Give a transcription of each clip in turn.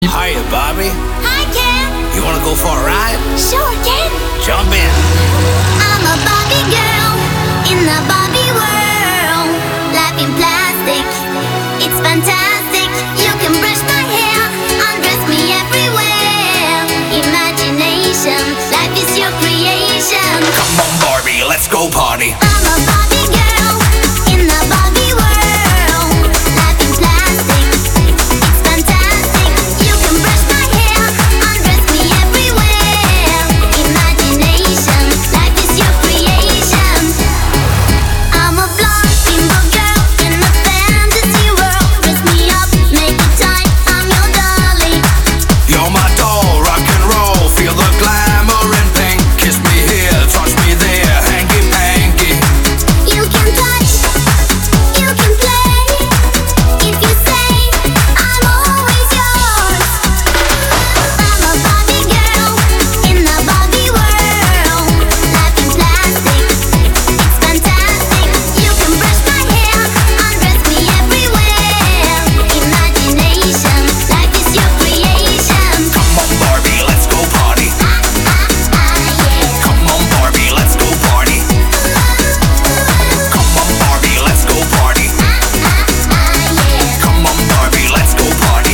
Hiya, Bobby. Hi, Ken. You wanna go for a ride? Sure, Ken. Jump in. I'm a Barbie girl in the Barbie world. Life in plastic, it's fantastic. You can brush my hair, undress me everywhere. Imagination, life is your creation. Come on, Barbie, let's go party. I'm a Barbie girl in the Barbie world. Life in plastic, it's fantastic. You can brush my hair, undress me everywhere. Imagination, life is your creation. I'm a blonde bimbo girl in a fantasy world. Dress me up, make it tight, I'm your dolly. You're my doll, rock and roll. Feel the glamour and pink. Kiss me here, touch me there, hanky panky. You can touch, you can play. If you say I'm always yours. I'm a Barbie girl in the Barbie world. Life in plastic, it's fantastic. You can brush my hair, undress me everywhere. Imagination, life is your creation. Come on, Barbie, let's go party. Yeah. Come on, Barbie, let's go party. Come on, Barbie, let's go party. Yeah. Come on, Barbie, let's go party.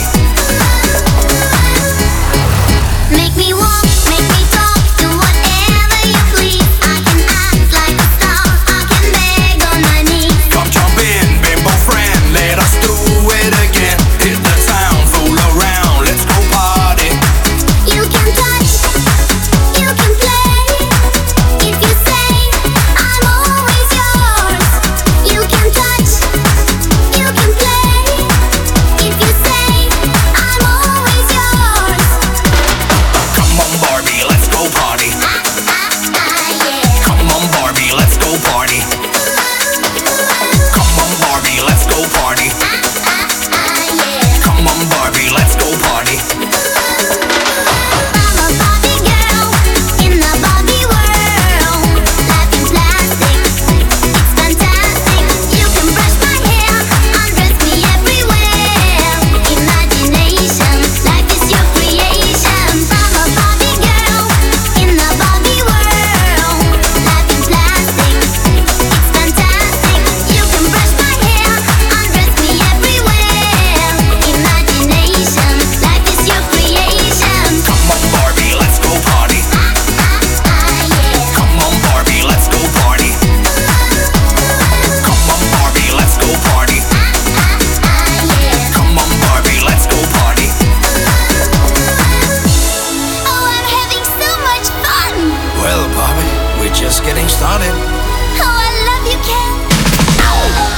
Make me walk, make me talk, do whatever you please. I can act like a star, I can beg on my knees. Come jump in, bimbo friend, let us do it again. Hit the town, fool around, let's go party. You can touch, you can play. If you say I'm always yours. You can touch, you can play. If you say I'm always yours. Come on, Barbie, let's go party. Yeah. Come on, Barbie, let's go party. Come on, Barbie, let's go party. Yeah. Come on, Barbie, let's go party. I'm a Barbie girl in the Barbie world. Life in plastic, it's fantastic. You can brush my hair, undress me everywhere. Imagination, life is your creation. I'm a Barbie girl in the Barbie world. Life in plastic, it's fantastic. You can brush my hair, undress me everywhere. Imagination, life is your creation. Come on, Barbie, let's go party. Yeah. Come on, Barbie, let's go party. Come on, Barbie, let's go party. Yeah. Come on, Barbie, let's go party. Oh, I'm having so much fun! Well, Barbie, we're just getting started.